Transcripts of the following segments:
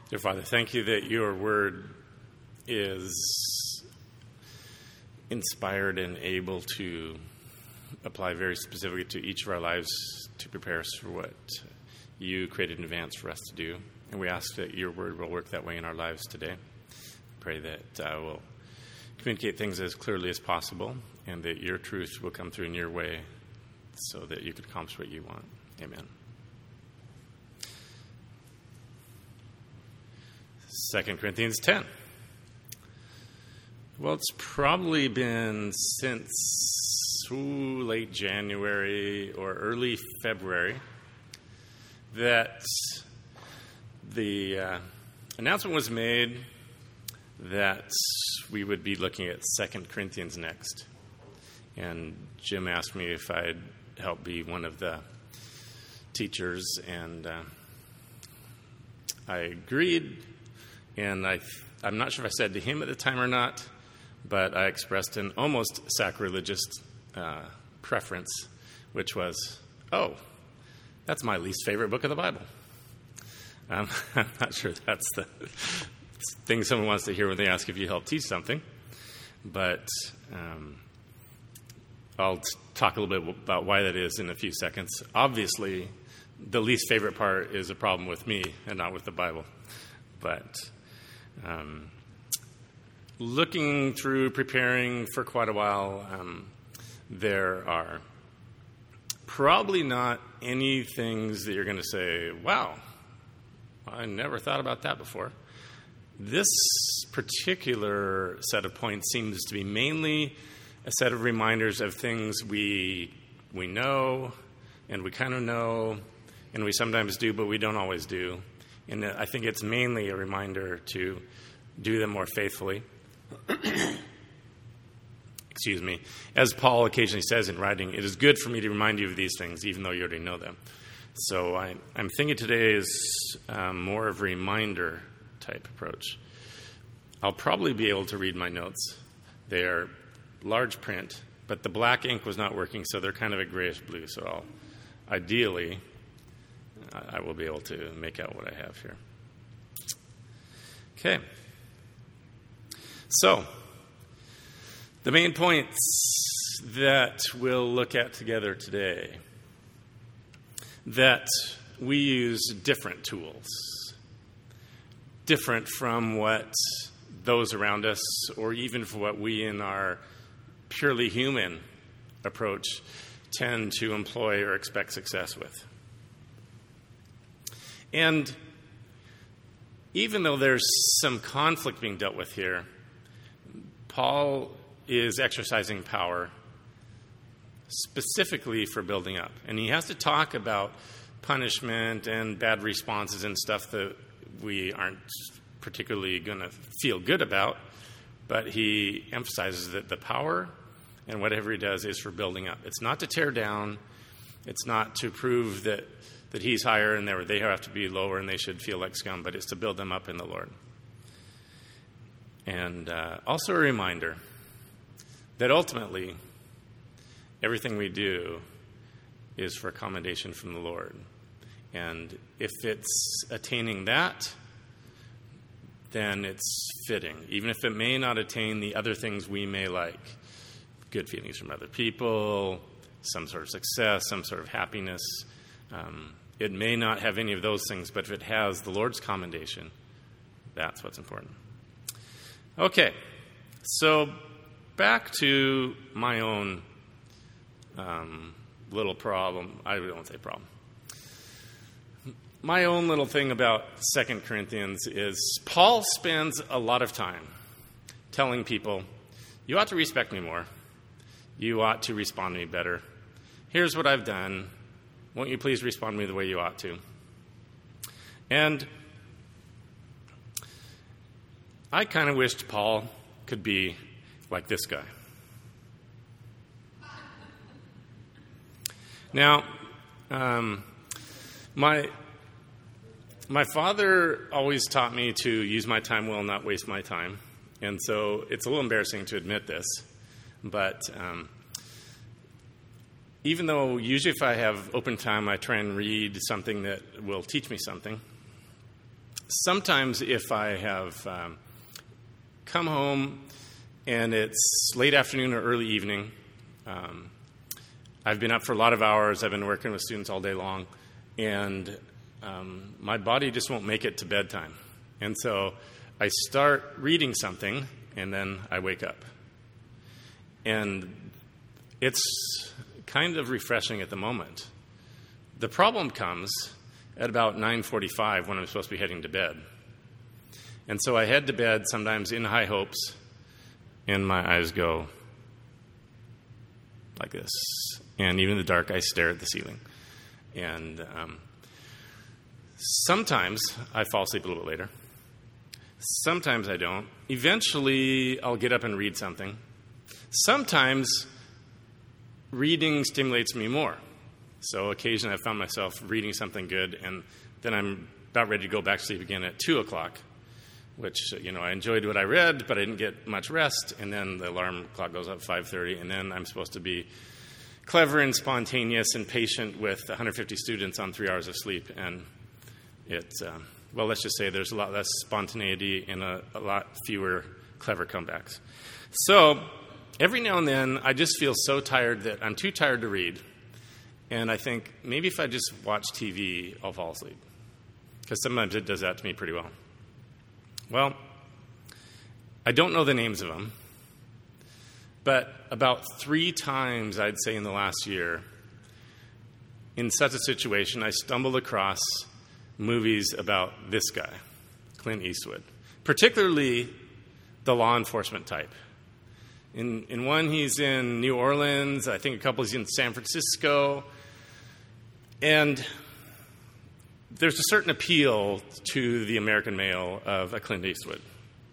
Dear Father, thank you that your word is inspired and able to apply very specifically to each of our lives to prepare us for what you created in advance for us to do. And we ask that your word will work that way in our lives today. Pray that we'll communicate things as clearly as possible and that your truth will come through in your way so that you can accomplish what you want. Amen. 2 Corinthians 10. Well, it's probably been since late January or early February that the announcement was made that we would be looking at 2 Corinthians next. And Jim asked me if I'd help be one of the teachers, and I agreed. And I'm not sure if I said to him at the time or not, but I expressed an almost sacrilegious preference, which was, that's my least favorite book of the Bible. I'm not sure that's the thing someone wants to hear when they ask if you help teach something, but I'll talk a little bit about why that is in a few seconds. Obviously, the least favorite part is a problem with me and not with the Bible, but looking through, preparing for quite a while, there are probably not any things that you're going to say, wow, I never thought about that before. This particular set of points seems to be mainly a set of reminders of things we know, and we kind of know, and we sometimes do, but we don't always do. And I think it's mainly a reminder to do them more faithfully. Excuse me. As Paul occasionally says in writing, it is good for me to remind you of these things, even though you already know them. So I'm thinking today is more of a reminder type approach. I'll probably be able to read my notes. They are large print, but the black ink was not working, so they're kind of a grayish blue. So ideally, I will be able to make out what I have here. Okay. So, the main points that we'll look at together today, that we use different tools, different from what those around us, or even for what we in our purely human approach tend to employ or expect success with. And even though there's some conflict being dealt with here, Paul is exercising power specifically for building up. And he has to talk about punishment and bad responses and stuff that we aren't particularly going to feel good about, but he emphasizes that the power and whatever he does is for building up. It's not to tear down. It's not to prove that he's higher and they have to be lower and they should feel like scum, but it's to build them up in the Lord. And also a reminder that ultimately everything we do is for commendation from the Lord. And if it's attaining that, then it's fitting, even if it may not attain the other things we may like. Good feelings from other people, some sort of success, some sort of happiness. It may not have any of those things, but if it has the Lord's commendation, that's what's important. Okay, so back to my own little problem. I won't say problem. My own little thing about 2 Corinthians is Paul spends a lot of time telling people, you ought to respect me more. You ought to respond to me better. Here's what I've done. Won't you please respond to me the way you ought to? And I kind of wished Paul could be like this guy. Now, my father always taught me to use my time well, not waste my time. And so it's a little embarrassing to admit this, but even though usually if I have open time, I try and read something that will teach me something. sometimes if I have come home and it's late afternoon or early evening, I've been up for a lot of hours, I've been working with students all day long, and my body just won't make it to bedtime. And so I start reading something, and then I wake up. And it's kind of refreshing at the moment. The problem comes at about 9:45 when I'm supposed to be heading to bed. And so I head to bed sometimes in high hopes, and my eyes go like this. And even in the dark, I stare at the ceiling. And sometimes I fall asleep a little bit later. Sometimes I don't. Eventually, I'll get up and read something. Sometimes reading stimulates me more. So occasionally I found myself reading something good, and then I'm about ready to go back to sleep again at 2 o'clock, which, I enjoyed what I read, but I didn't get much rest, and then the alarm clock goes up at 5:30, and then I'm supposed to be clever and spontaneous and patient with 150 students on 3 hours of sleep, and it's, let's just say there's a lot less spontaneity and a lot fewer clever comebacks. So every now and then I just feel so tired that I'm too tired to read. And I think, maybe if I just watch TV, I'll fall asleep. Because sometimes it does that to me pretty well. Well, I don't know the names of them. But about 3 times, I'd say, in the last year, in such a situation, I stumbled across movies about this guy, Clint Eastwood. Particularly the law enforcement type. In one, he's in New Orleans. I think a couple he's in San Francisco. And there's a certain appeal to the American male of a Clint Eastwood.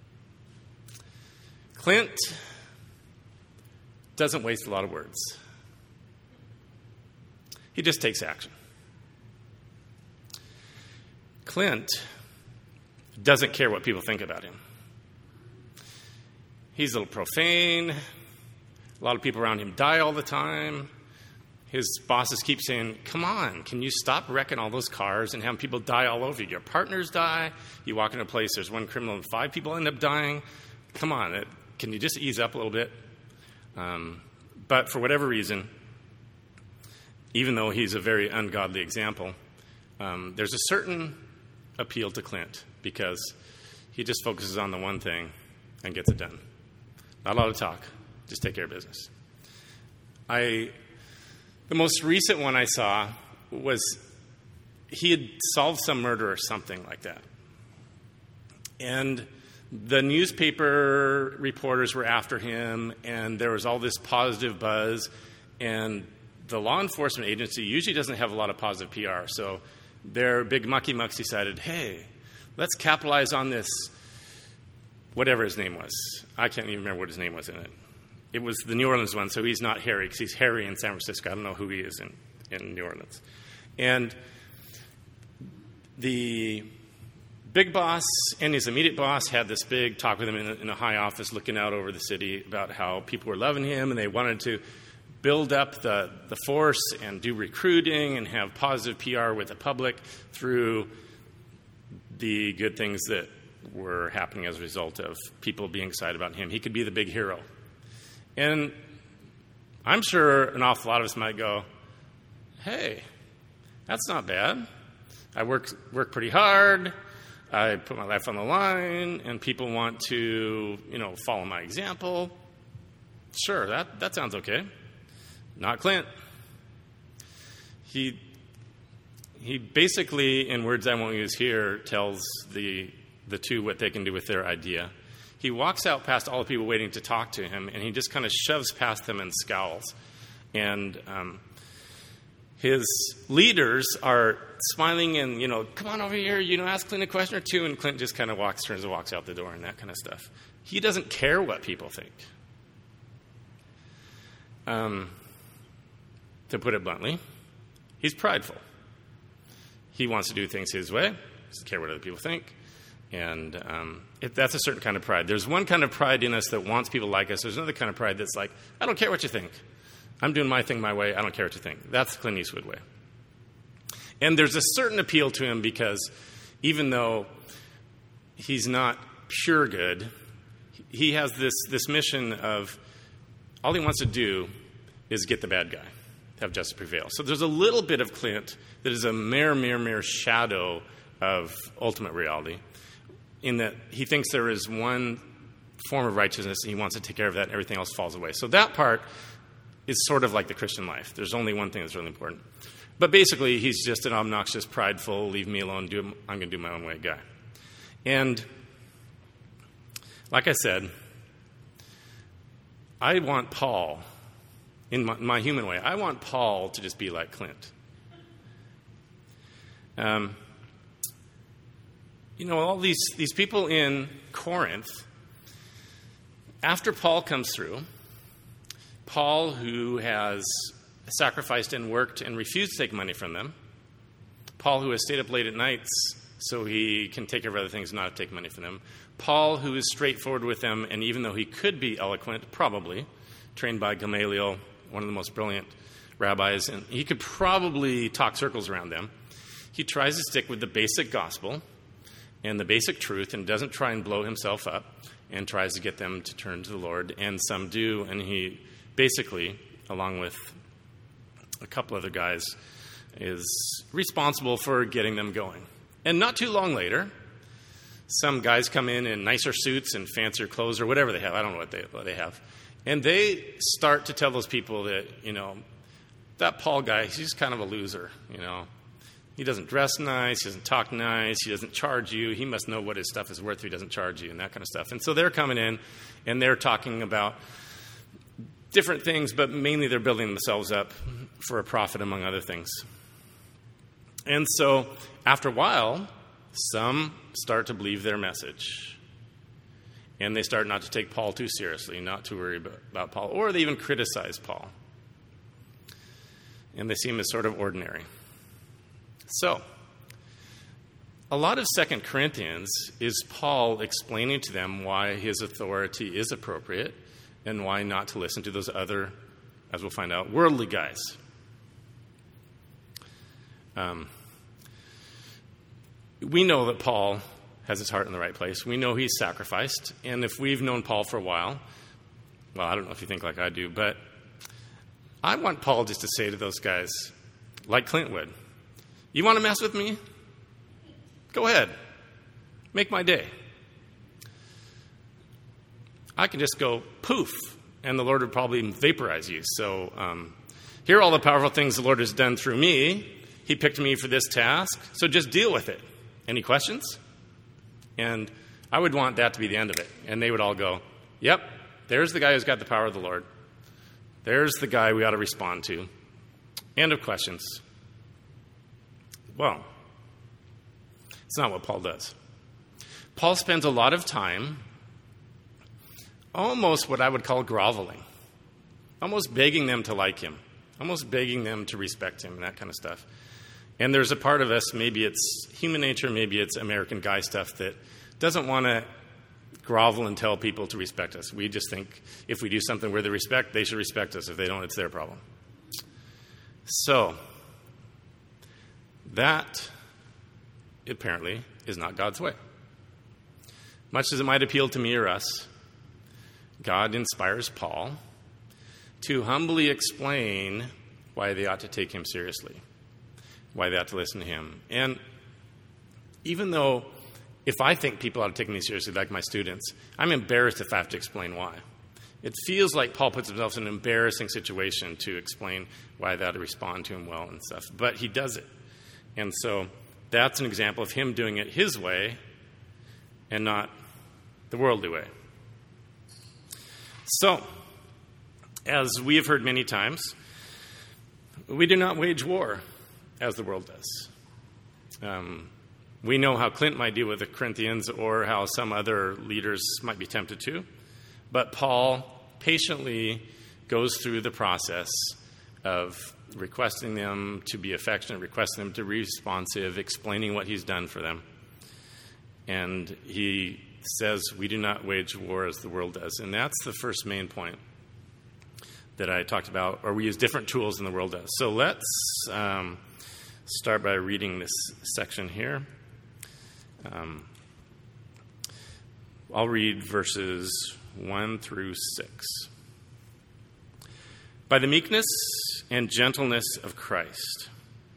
Clint doesn't waste a lot of words. He just takes action. Clint doesn't care what people think about him. He's a little profane. A lot of people around him die all the time. His bosses keep saying, come on, can you stop wrecking all those cars and having people die all over you? Your partners die. You walk into a place, there's one criminal and 5 people end up dying. Come on, can you just ease up a little bit? But for whatever reason, even though he's a very ungodly example, there's a certain appeal to Clint because he just focuses on the one thing and gets it done. Not a lot of talk, just take care of business. The most recent one I saw was he had solved some murder or something like that. And the newspaper reporters were after him, and there was all this positive buzz. And the law enforcement agency usually doesn't have a lot of positive PR. So their big mucky mucks decided, hey, let's capitalize on this, whatever his name was. I can't even remember what his name was in it. It was the New Orleans one, so he's not Harry, because he's Harry in San Francisco. I don't know who he is in New Orleans. And the big boss and his immediate boss had this big talk with him in a high office looking out over the city about how people were loving him, and they wanted to build up the force and do recruiting and have positive PR with the public through the good things that were happening as a result of people being excited about him. He could be the big hero. And I'm sure an awful lot of us might go, hey, that's not bad. I work pretty hard. I put my life on the line, and people want to, follow my example. Sure, that sounds okay. Not Clint. He basically, in words I won't use here, tells the two what they can do with their idea. He walks out past all the people waiting to talk to him, and he just kind of shoves past them and scowls. And his leaders are smiling and, come on over here, ask Clint a question or two. And Clint just kind of turns and walks out the door and that kind of stuff. He doesn't care what people think. To put it bluntly, he's prideful. He wants to do things his way. Doesn't care what other people think. And that's a certain kind of pride. There's one kind of pride in us that wants people like us. There's another kind of pride that's like, I don't care what you think. I'm doing my thing my way. I don't care what you think. That's the Clint Eastwood way. And there's a certain appeal to him because even though he's not pure good. He has this mission of all he wants to do is get the bad guy, have justice prevail. So there's a little bit of Clint that is a mere shadow of ultimate reality, in that he thinks there is one form of righteousness and he wants to take care of that and everything else falls away. So that part is sort of like the Christian life. There's only one thing that's really important. But basically, he's just an obnoxious, prideful, leave me alone, I'm going to do my own way guy. And like I said, I want Paul, in my human way, I want Paul to just be like Clint. All these people in Corinth, after Paul comes through, Paul, who has sacrificed and worked and refused to take money from them, Paul, who has stayed up late at nights so he can take care of other things and not take money from them, Paul, who is straightforward with them, and even though he could be eloquent, probably, trained by Gamaliel, one of the most brilliant rabbis, and he could probably talk circles around them, he tries to stick with the basic gospel and the basic truth and doesn't try and blow himself up and tries to get them to turn to the Lord, and some do, and he basically, along with a couple other guys, is responsible for getting them going. And not too long later, some guys come in nicer suits and fancier clothes or whatever they have. I don't know what they have. And they start to tell those people that, that Paul guy, he's kind of a loser, He doesn't dress nice, he doesn't talk nice, he doesn't charge you. He must know what his stuff is worth if he doesn't charge you and that kind of stuff. And so they're coming in and they're talking about different things, but mainly they're building themselves up for a profit, among other things. And so after a while, some start to believe their message. And they start not to take Paul too seriously, not to worry about Paul, or they even criticize Paul. And they see him as sort of ordinary. So, a lot of 2 Corinthians is Paul explaining to them why his authority is appropriate and why not to listen to those other, as we'll find out, worldly guys. We know that Paul has his heart in the right place. We know he's sacrificed. And if we've known Paul for a while, well, I don't know if you think like I do, but I want Paul just to say to those guys, like Clint would, you want to mess with me? Go ahead. Make my day. I can just go poof, and the Lord would probably vaporize you. So here are all the powerful things the Lord has done through me. He picked me for this task, so just deal with it. Any questions? And I would want that to be the end of it. And they would all go, yep, there's the guy who's got the power of the Lord. There's the guy we ought to respond to. End of questions. Well, it's not what Paul does. Paul spends a lot of time almost what I would call groveling, almost begging them to like him, almost begging them to respect him and that kind of stuff. And there's a part of us, maybe it's human nature, maybe it's American guy stuff, that doesn't want to grovel and tell people to respect us. We just think if we do something worthy of respect, they should respect us. If they don't, it's their problem. So, that apparently is not God's way. Much as it might appeal to me or us, God inspires Paul to humbly explain why they ought to take him seriously, why they ought to listen to him. And even though if I think people ought to take me seriously, like my students, I'm embarrassed if I have to explain why. It feels like Paul puts himself in an embarrassing situation to explain why they ought to respond to him well and stuff. But he does it. And so that's an example of him doing it his way and not the worldly way. So, as we have heard many times, we do not wage war as the world does. We know how Clint might deal with the Corinthians or how some other leaders might be tempted to. But Paul patiently goes through the process of requesting them to be affectionate, requesting them to be responsive, explaining what he's done for them. And he says we do not wage war as the world does. And that's the first main point that I talked about, or we use different tools than the world does. So let's start by reading this section here. I'll read verses 1 through 6. By the meekness and gentleness of Christ,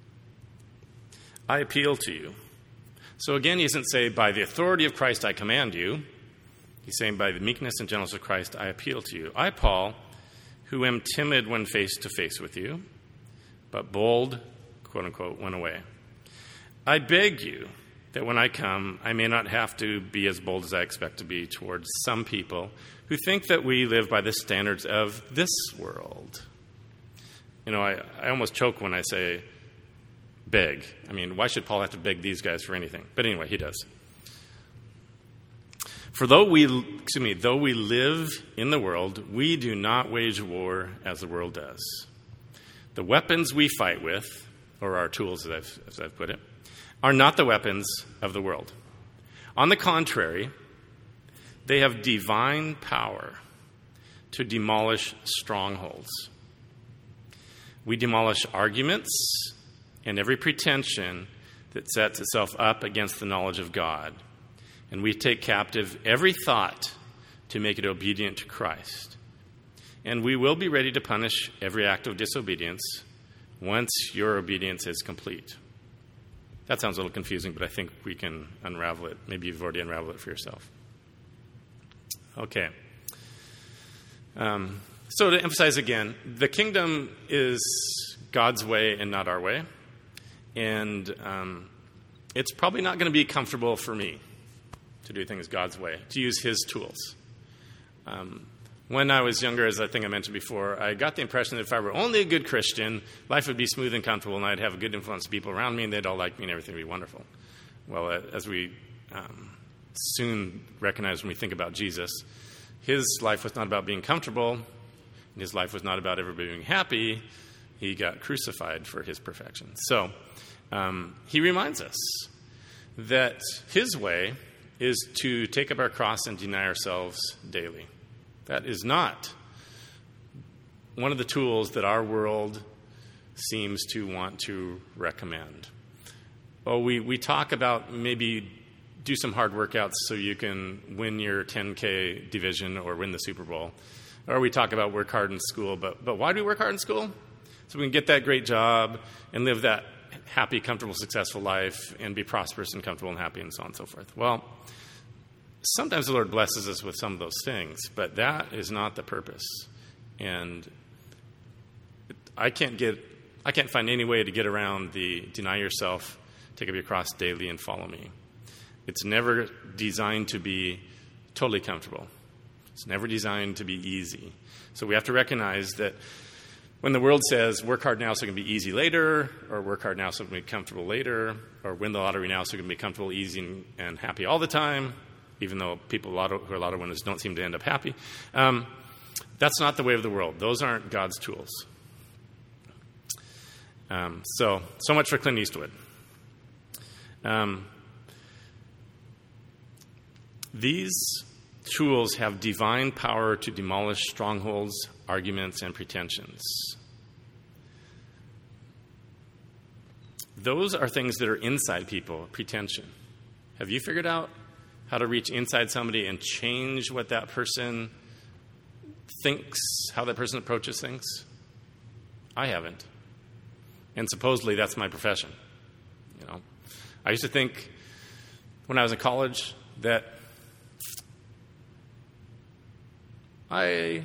I appeal to you. So again, he doesn't say, by the authority of Christ I command you. He's saying, by the meekness and gentleness of Christ I appeal to you. I, Paul, who am timid when face to face with you, but bold, quote unquote, when away. I beg you that when I come, I may not have to be as bold as I expect to be towards some people who think that we live by the standards of this world. You know, I almost choke when I say beg. I mean, why should Paul have to beg these guys for anything? But anyway, he does. For though we live in the world, we do not wage war as the world does. The weapons we fight with, or our tools, as I've put it, are not the weapons of the world. On the contrary, they have divine power to demolish strongholds. We demolish arguments and every pretension that sets itself up against the knowledge of God. And we take captive every thought to make it obedient to Christ. And we will be ready to punish every act of disobedience once your obedience is complete. That sounds a little confusing, but I think we can unravel it. Maybe you've already unraveled it for yourself. Okay. So to emphasize again, the kingdom is God's way and not our way. And it's probably not going to be comfortable for me to do things God's way, to use his tools. When I was younger, as I think I mentioned before, I got the impression that if I were only a good Christian, life would be smooth and comfortable, and I'd have a good influence on people around me, and they'd all like me, and everything would be wonderful. Well, as we soon recognize when we think about Jesus, his life was not about being comfortable, and his life was not about everybody being happy. He got crucified for his perfection. So he reminds us that his way is to take up our cross and deny ourselves daily. That is not one of the tools that our world seems to want to recommend. Well, we talk about maybe do some hard workouts so you can win your 10K division or win the Super Bowl. Or we talk about work hard in school. But why do we work hard in school? So we can get that great job and live that happy, comfortable, successful life and be prosperous and comfortable and happy and so on and so forth. Well, sometimes the Lord blesses us with some of those things, but that is not the purpose. And I can't find any way to get around the deny yourself, take up your cross daily, and follow me. It's never designed to be totally comfortable. It's never designed to be easy. So we have to recognize that when the world says work hard now so it can be easy later, or work hard now so it can be comfortable later, or win the lottery now so it can be comfortable, easy, and happy all the time, even though people who are lotto winners don't seem to end up happy. That's not the way of the world. Those aren't God's tools. So much for Clint Eastwood. These tools have divine power to demolish strongholds, arguments, and pretensions. Those are things that are inside people, pretension. Have you figured out how to reach inside somebody and change what that person thinks, how that person approaches things? I haven't. And supposedly that's my profession. You know, I used to think when I was in college that I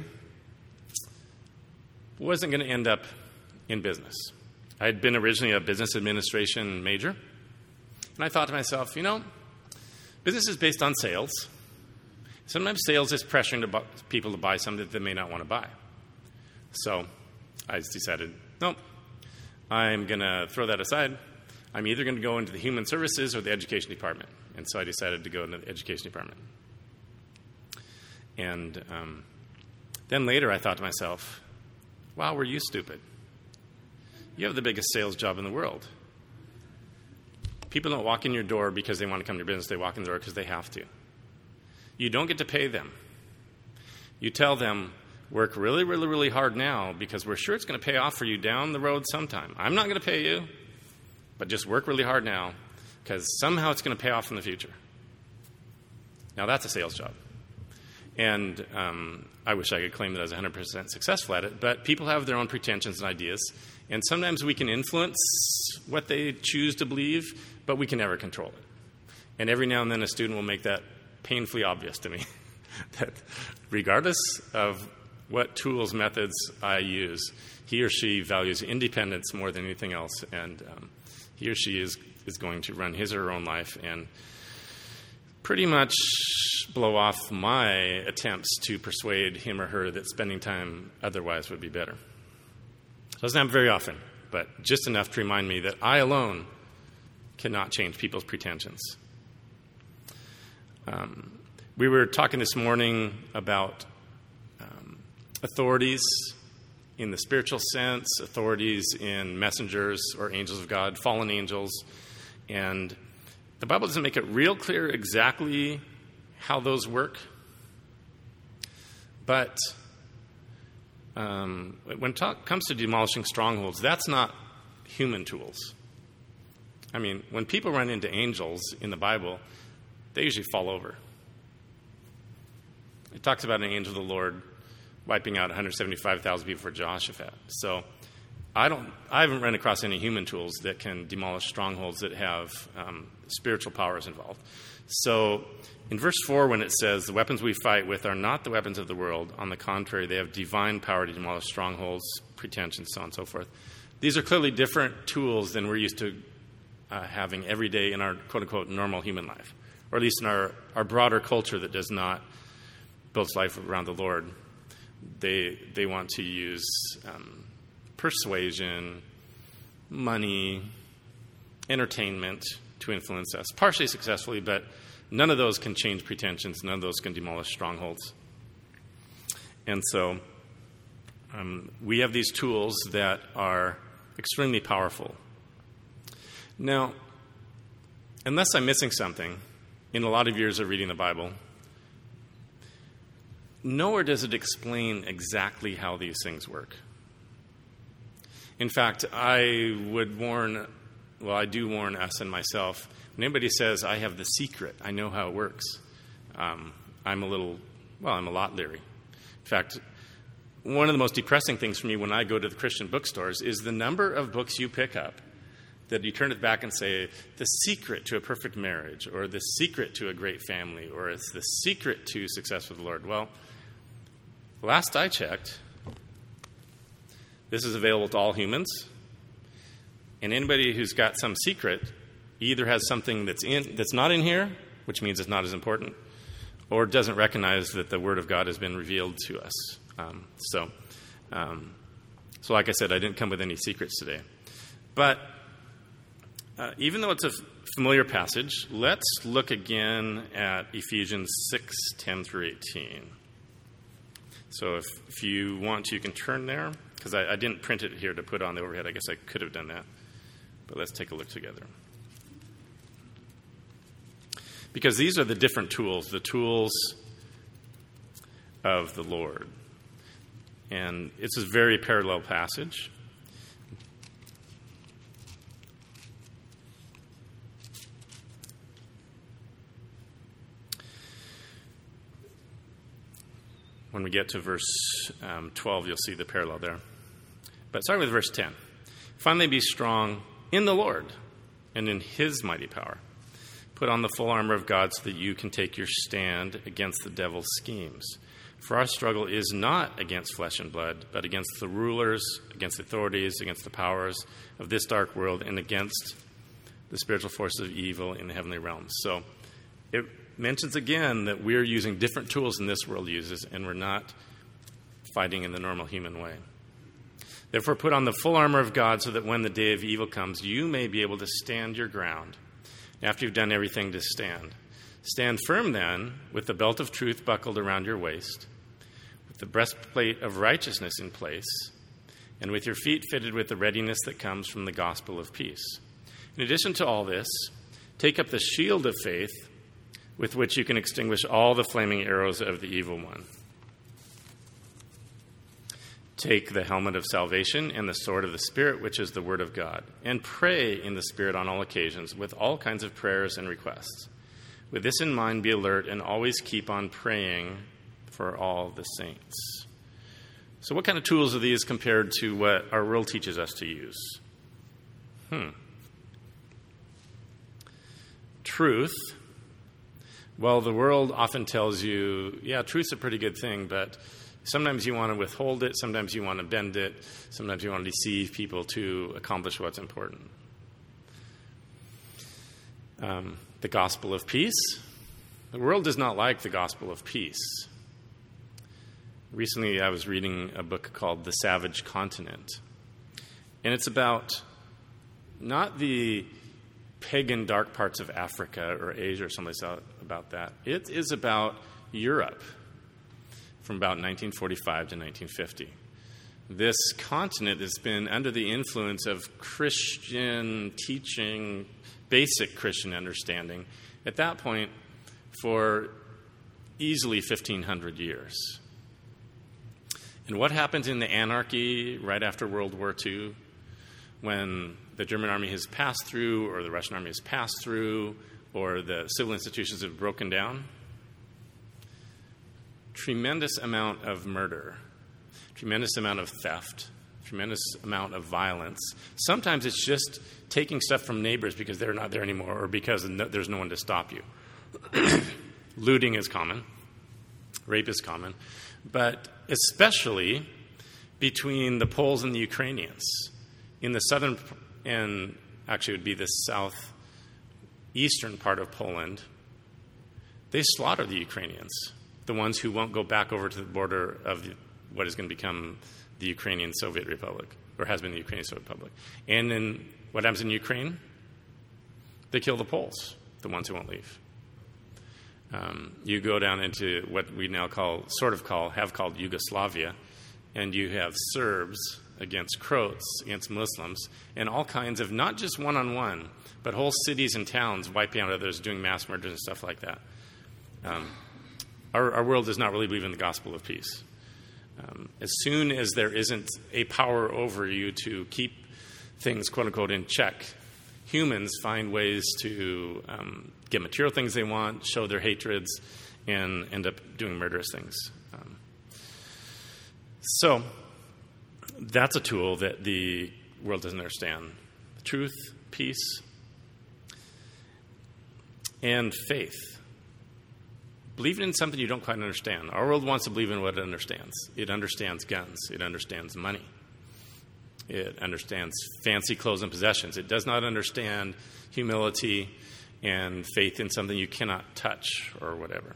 wasn't going to end up in business. I had been originally a business administration major, and I thought to myself, business is based on sales. Sometimes sales is pressuring people to buy something that they may not want to buy. So I decided, nope, I'm going to throw that aside. I'm either going to go into the human services or the education department. And so I decided to go into the education department. And then later I thought to myself, wow, were you stupid? You have the biggest sales job in the world. People don't walk in your door because they want to come to your business. They walk in the door because they have to. You don't get to pay them. You tell them, work really, really, really hard now because we're sure it's going to pay off for you down the road sometime. I'm not going to pay you, but just work really hard now because somehow it's going to pay off in the future. Now, that's a sales job. And I wish I could claim that I was 100% successful at it, but people have their own pretensions and ideas, and sometimes we can influence what they choose to believe, but we can never control it. And every now and then a student will make that painfully obvious to me, that regardless of what tools, methods I use, he or she values independence more than anything else, and he or she is going to run his or her own life and pretty much blow off my attempts to persuade him or her that spending time otherwise would be better. It doesn't happen very often, but just enough to remind me that I alone cannot change people's pretensions. We were talking this morning about authorities in the spiritual sense, authorities in messengers or angels of God, fallen angels, and the Bible doesn't make it real clear exactly how those work, but when it comes to demolishing strongholds, that's not human tools. I mean, when people run into angels in the Bible, they usually fall over. It talks about an angel of the Lord wiping out 175,000 people for Jehoshaphat. So I haven't run across any human tools that can demolish strongholds that have spiritual powers involved. So in verse 4, when it says, the weapons we fight with are not the weapons of the world. On the contrary, they have divine power to demolish strongholds, pretensions, so on and so forth. These are clearly different tools than we're used to having every day in our quote-unquote normal human life, or at least in our broader culture that does not build life around the Lord. They want to use persuasion, money, entertainment to influence us, partially successfully, but none of those can change pretensions. None of those can demolish strongholds. And so we have these tools that are extremely powerful. Now, unless I'm missing something, in a lot of years of reading the Bible, nowhere does it explain exactly how these things work. In fact, I do warn us and myself, when anybody says, I have the secret, I know how it works, I'm a lot leery. In fact, one of the most depressing things for me when I go to the Christian bookstores is the number of books you pick up that you turn it back and say, the secret to a perfect marriage, or the secret to a great family, or it's the secret to success with the Lord. Well, last I checked, this is available to all humans, and anybody who's got some secret either has something that's not in here, which means it's not as important, or doesn't recognize that the Word of God has been revealed to us. So like I said, I didn't come with any secrets today. But even though it's a familiar passage, let's look again at Ephesians 6:10 through 18. So if you want to, you can turn there, because I didn't print it here to put on the overhead. I guess I could have done that. But let's take a look together. Because these are the different tools, the tools of the Lord. And it's a very parallel passage. When we get to verse 12, you'll see the parallel there. But starting with verse 10. Finally, be strong in the Lord and in his mighty power. Put on the full armor of God so that you can take your stand against the devil's schemes. For our struggle is not against flesh and blood, but against the rulers, against the authorities, against the powers of this dark world, and against the spiritual forces of evil in the heavenly realms. So it mentions again that we're using different tools than this world uses, and we're not fighting in the normal human way. Therefore, put on the full armor of God so that when the day of evil comes, you may be able to stand your ground. After you've done everything to stand. Stand firm then, with the belt of truth buckled around your waist, with the breastplate of righteousness in place, and with your feet fitted with the readiness that comes from the gospel of peace. In addition to all this, take up the shield of faith, with which you can extinguish all the flaming arrows of the evil one. Take the helmet of salvation and the sword of the Spirit, which is the word of God, and pray in the Spirit on all occasions with all kinds of prayers and requests. With this in mind, be alert and always keep on praying for all the saints. So what kind of tools are these compared to what our world teaches us to use? Truth. Well, the world often tells you, yeah, truth's a pretty good thing, but sometimes you want to withhold it, sometimes you want to bend it, sometimes you want to deceive people to accomplish what's important. The gospel of peace. The world does not like the gospel of peace. Recently, I was reading a book called The Savage Continent, and it's about not the pagan dark parts of Africa or Asia or someplace about that. It is about Europe from about 1945 to 1950. This continent has been under the influence of Christian teaching, basic Christian understanding, at that point for easily 1,500 years. And what happened in the anarchy right after World War II, when the German army has passed through, or the Russian army has passed through, or the civil institutions have broken down? Tremendous amount of murder, tremendous amount of theft, tremendous amount of violence. Sometimes it's just taking stuff from neighbors because they're not there anymore, or because there's no one to stop you. Looting is common. Rape is common. But especially between the Poles and the Ukrainians. In the southern, and actually it would be the southeastern part of Poland, they slaughter the Ukrainians, the ones who won't go back over to the border of what is going to become the Ukrainian Soviet Republic, or has been the Ukrainian Soviet Republic. And then what happens in Ukraine? They kill the Poles, the ones who won't leave. You go down into what we now have called Yugoslavia, and you have Serbs against Croats, against Muslims, and all kinds of, not just one-on-one, but whole cities and towns wiping out others, doing mass murders and stuff like that. Our world does not really believe in the gospel of peace. As soon as there isn't a power over you to keep things, quote-unquote, in check, humans find ways to get material things they want, show their hatreds, and end up doing murderous things. So that's a tool that the world doesn't understand. Truth, peace, and faith. Believing in something you don't quite understand. Our world wants to believe in what it understands. It understands guns. It understands money. It understands fancy clothes and possessions. It does not understand humility and faith in something you cannot touch or whatever.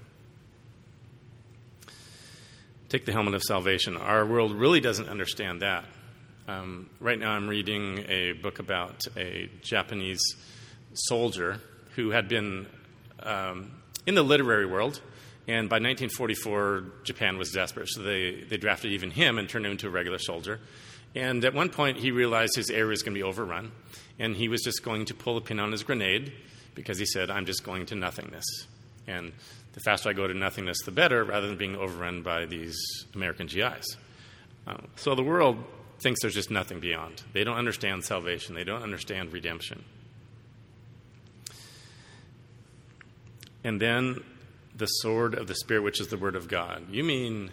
Take the helmet of salvation. Our world really doesn't understand that. Right now I'm reading a book about a Japanese soldier who had been in the literary world, and by 1944 Japan was desperate, so they drafted even him and turned him into a regular soldier. And at one point he realized his area was going to be overrun, and he was just going to pull the pin on his grenade because he said, I'm just going to nothingness. And the faster I go to nothingness, the better, rather than being overrun by these American GIs. So the world thinks there's just nothing beyond. They don't understand salvation. They don't understand redemption. And then the sword of the Spirit, which is the Word of God. You mean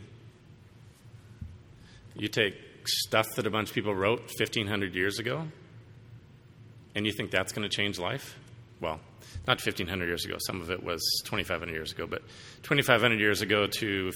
you take stuff that a bunch of people wrote 1,500 years ago, and you think that's going to change life? Well, not 1,500 years ago. Some of it was 2,500 years ago. But 2,500 years ago to,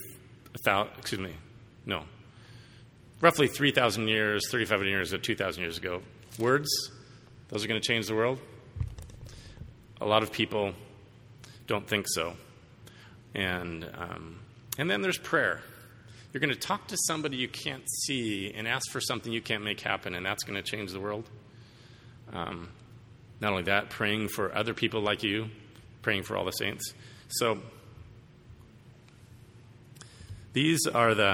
roughly 3,000 years, 3,500 years to 2,000 years ago. Words, those are going to change the world? A lot of people don't think so. And then there's prayer. You're going to talk to somebody you can't see and ask for something you can't make happen, and that's going to change the world. Not only that, praying for other people like you, praying for all the saints. So these are the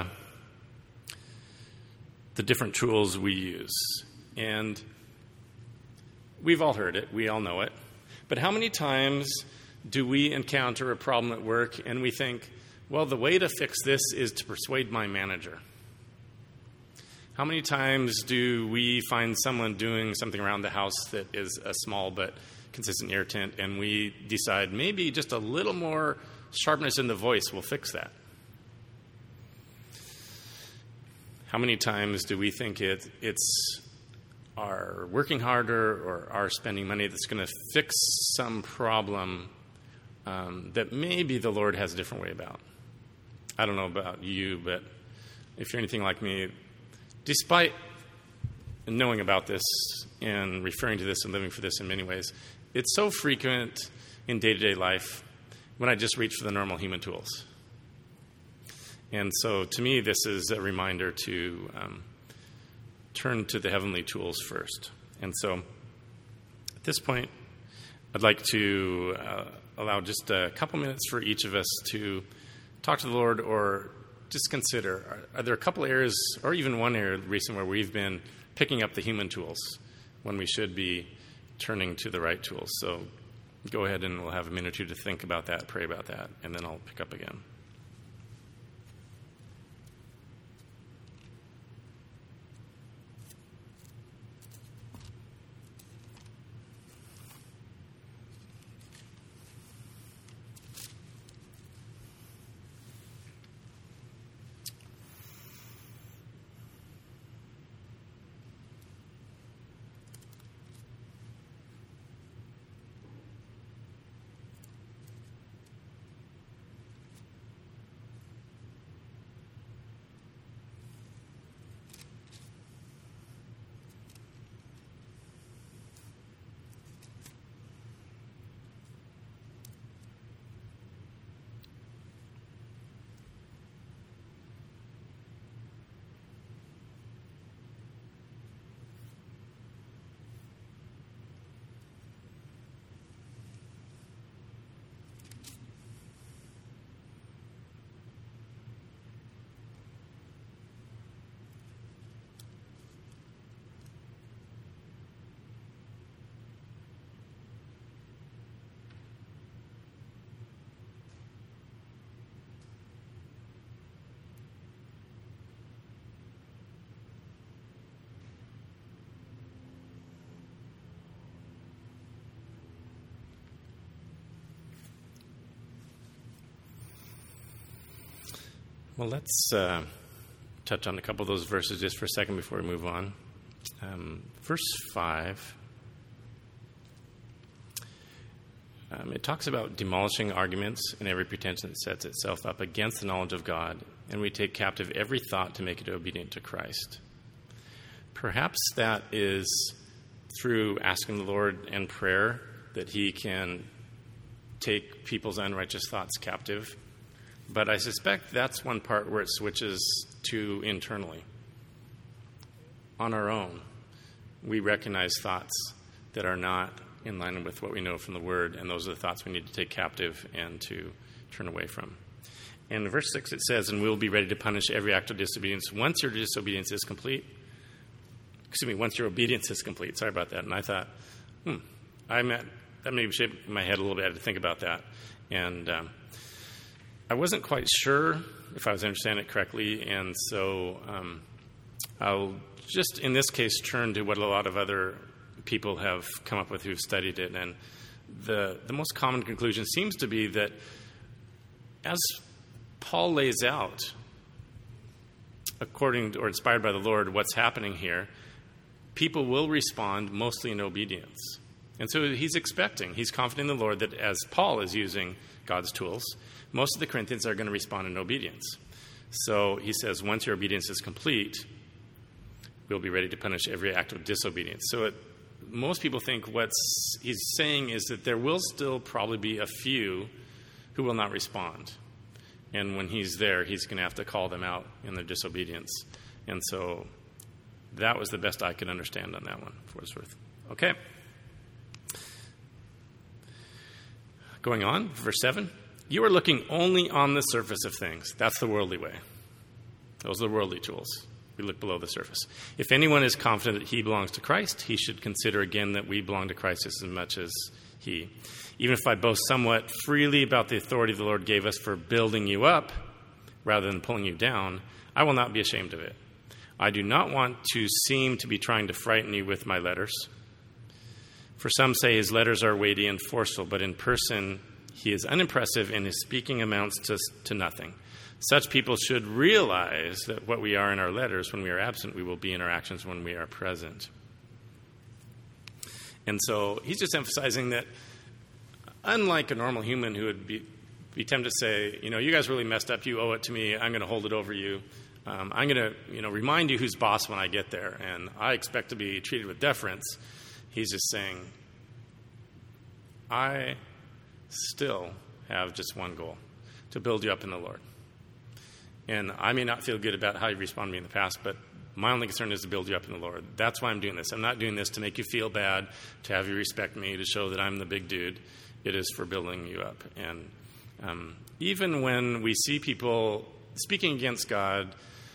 different tools we use. And we've all heard it. We all know it. But how many times do we encounter a problem at work and we think, well, the way to fix this is to persuade my manager? How many times do we find someone doing something around the house that is a small but consistent irritant, and we decide maybe just a little more sharpness in the voice will fix that. How many times do we think it's our working harder or our spending money that's going to fix some problem that maybe the Lord has a different way about? I don't know about you, but if you're anything like me, despite knowing about this and referring to this and living for this in many ways, it's so frequent in day-to-day life when I just reach for the normal human tools. And so to me, this is a reminder to turn to the heavenly tools first. And so at this point, I'd like to allow just a couple minutes for each of us to talk to the Lord or just consider, are there a couple areas or even one area recently where we've been picking up the human tools when we should be turning to the right tools? So go ahead and we'll have a minute or two to think about that, pray about that, and then I'll pick up again. Well, let's touch on a couple of those verses just for a second before we move on. Verse 5, it talks about demolishing arguments and every pretension that sets itself up against the knowledge of God, and we take captive every thought to make it obedient to Christ. Perhaps that is through asking the Lord in prayer that he can take people's unrighteous thoughts captive. But I suspect that's one part where it switches to internally. On our own, we recognize thoughts that are not in line with what we know from the Word, and those are the thoughts we need to take captive and to turn away from. And in verse 6 it says, "And we'll be ready to punish every act of disobedience once your disobedience is complete." Once your obedience is complete. Sorry about that. And I thought, that maybe shaped my head a little bit. I had to think about that. And I wasn't quite sure if I was understanding it correctly, and so I'll just, in this case, turn to what a lot of other people have come up with who've studied it. And the most common conclusion seems to be that as Paul lays out, according to, or inspired by the Lord, what's happening here, people will respond mostly in obedience. And so he's confident in the Lord that as Paul is using God's tools, most of the Corinthians are going to respond in obedience. So he says, once your obedience is complete, we'll be ready to punish every act of disobedience. So most people think what he's saying is that there will still probably be a few who will not respond. And when he's there, he's going to have to call them out in their disobedience. And so that was the best I could understand on that one, for what it's worth. Okay. Going on, verse 7. You are looking only on the surface of things. That's the worldly way. Those are the worldly tools. We look below the surface. If anyone is confident that he belongs to Christ, he should consider again that we belong to Christ as much as he. Even if I boast somewhat freely about the authority the Lord gave us for building you up rather than pulling you down, I will not be ashamed of it. I do not want to seem to be trying to frighten you with my letters, For some say his letters are weighty and forceful, but in person he is unimpressive and his speaking amounts to nothing. Such people should realize that what we are in our letters when we are absent, we will be in our actions when we are present. And so he's just emphasizing that unlike a normal human who would be tempted to say, you guys really messed up, you owe it to me, I'm going to hold it over you. I'm going to remind you who's boss when I get there, and I expect to be treated with deference. He's just saying, I still have just one goal, to build you up in the Lord. And I may not feel good about how you responded to me in the past, but my only concern is to build you up in the Lord. That's why I'm doing this. I'm not doing this to make you feel bad, to have you respect me, to show that I'm the big dude. It is for building you up. And even when we see people speaking against God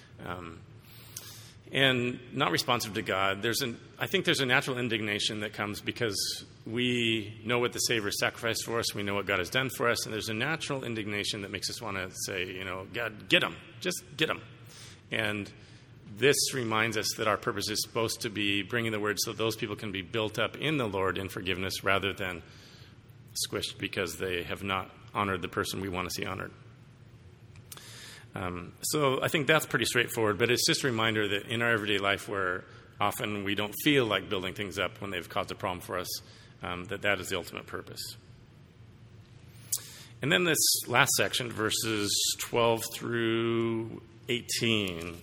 and not responsive to God, I think there's a natural indignation that comes because we know what the Savior sacrificed for us, we know what God has done for us, and there's a natural indignation that makes us want to say, God, get him, just get him. And this reminds us that our purpose is supposed to be bringing the word so those people can be built up in the Lord in forgiveness rather than squished because they have not honored the person we want to see honored. So I think that's pretty straightforward, but it's just a reminder that in our everyday life where often we don't feel like building things up when they've caused a problem for us, that is the ultimate purpose. And then this last section, verses 12 through 18,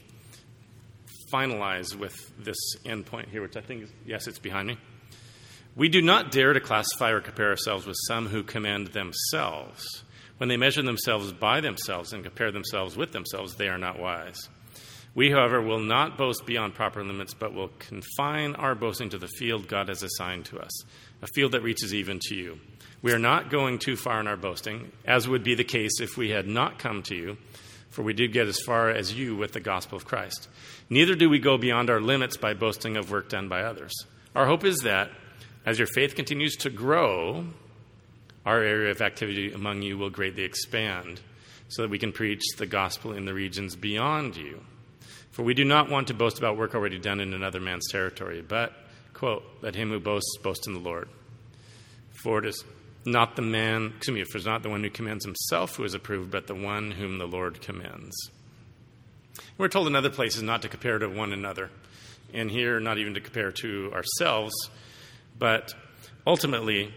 finalize with this end point here, which I think, yes, it's behind me. We do not dare to classify or compare ourselves with some who commend themselves. When they measure themselves by themselves and compare themselves with themselves, they are not wise. We, however, will not boast beyond proper limits, but will confine our boasting to the field God has assigned to us, a field that reaches even to you. We are not going too far in our boasting, as would be the case if we had not come to you, for we did get as far as you with the gospel of Christ. Neither do we go beyond our limits by boasting of work done by others. Our hope is that, as your faith continues to grow, our area of activity among you will greatly expand, so that we can preach the gospel in the regions beyond you. For we do not want to boast about work already done in another man's territory, but, quote, let him who boasts boast in the Lord. For it is not the one who commends himself who is approved, but the one whom the Lord commends. We're told in other places not to compare to one another, and here not even to compare to ourselves, but ultimately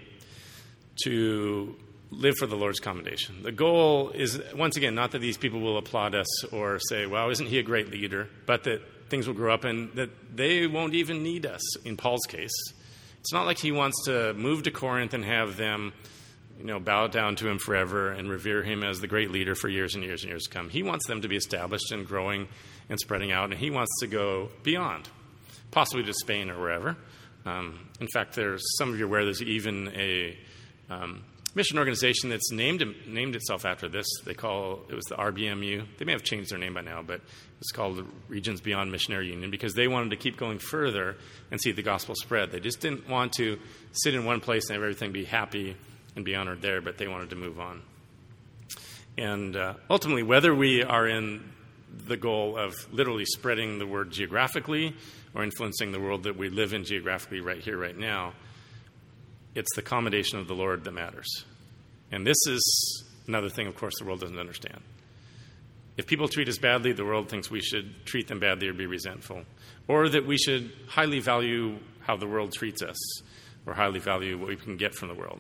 to live for the Lord's commendation. The goal is, once again, not that these people will applaud us or say, wow, isn't he a great leader, but that things will grow up and that they won't even need us, in Paul's case. It's not like he wants to move to Corinth and have them, bow down to him forever and revere him as the great leader for years and years and years to come. He wants them to be established and growing and spreading out, and he wants to go beyond, possibly to Spain or wherever. In fact, some of you are aware there's even a mission organization that's named itself after this. It was the RBMU. They may have changed their name by now, but it's called the Regions Beyond Missionary Union because they wanted to keep going further and see the gospel spread. They just didn't want to sit in one place and have everything be happy and be honored there, but they wanted to move on. And ultimately, whether we are in the goal of literally spreading the word geographically or influencing the world that we live in geographically right here, right now, it's the commendation of the Lord that matters. And this is another thing, of course, the world doesn't understand. If people treat us badly, the world thinks we should treat them badly or be resentful, or that we should highly value how the world treats us or highly value what we can get from the world.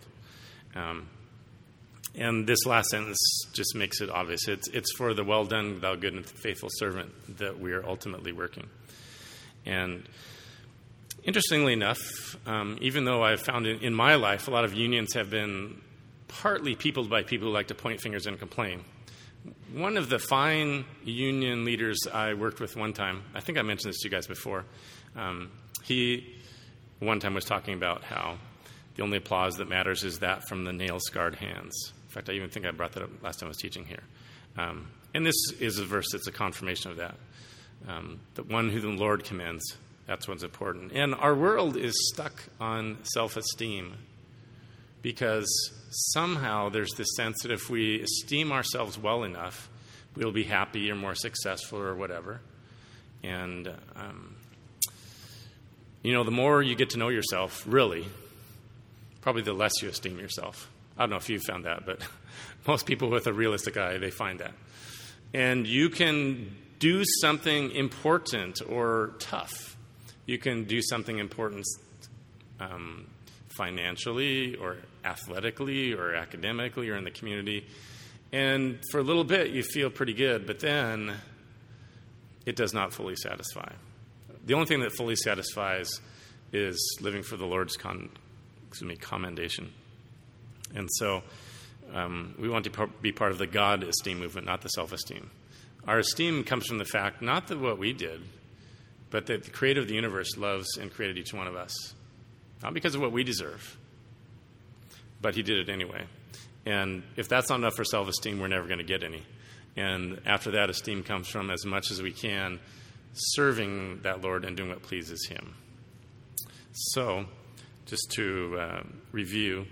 And this last sentence just makes it obvious. It's for the well done, thou good and faithful servant that we are ultimately working. And interestingly enough, even though I've found in my life a lot of unions have been partly peopled by people who like to point fingers and complain. One of the fine union leaders I worked with one time, I think I mentioned this to you guys before, he one time was talking about how the only applause that matters is that from the nail-scarred hands. In fact, I even think I brought that up last time I was teaching here. And this is a verse that's a confirmation of that. The one who the Lord commends, that's what's important. And our world is stuck on self-esteem because somehow there's this sense that if we esteem ourselves well enough, we'll be happy or more successful or whatever. And, the more you get to know yourself, really, probably the less you esteem yourself. I don't know if you've found that, but most people with a realistic eye, they find that. And you can do something important or tough. You can do something important financially or athletically or academically or in the community. And for a little bit, you feel pretty good, but then it does not fully satisfy. The only thing that fully satisfies is living for the Lord's commendation. And so we want to be part of the God esteem movement, not the self-esteem. Our esteem comes from the fact, not that what we did, but that the creator of the universe loves and created each one of us. Not because of what we deserve, but he did it anyway. And if that's not enough for self-esteem, we're never going to get any. And after that, esteem comes from, as much as we can, serving that Lord and doing what pleases him. So, just to review,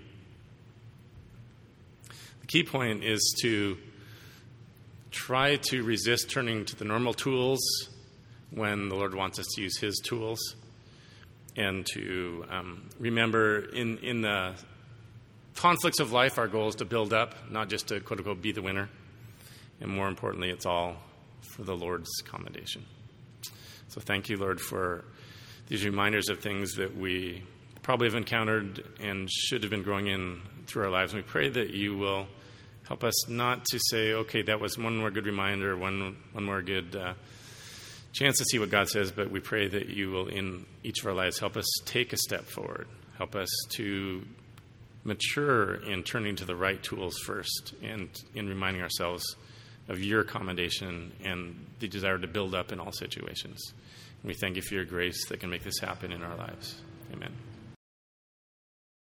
the key point is to try to resist turning to the normal tools when the Lord wants us to use his tools, and to remember in the conflicts of life, our goal is to build up, not just to, quote unquote, be the winner. And more importantly, it's all for the Lord's commendation. So thank you, Lord, for these reminders of things that we probably have encountered and should have been growing in through our lives. And we pray that you will help us not to say, okay, that was one more good reminder, one more good chance to see what God says, but we pray that you will, in each of our lives, help us take a step forward. Help us to mature in turning to the right tools first and in reminding ourselves of your commendation and the desire to build up in all situations. And we thank you for your grace that can make this happen in our lives. Amen.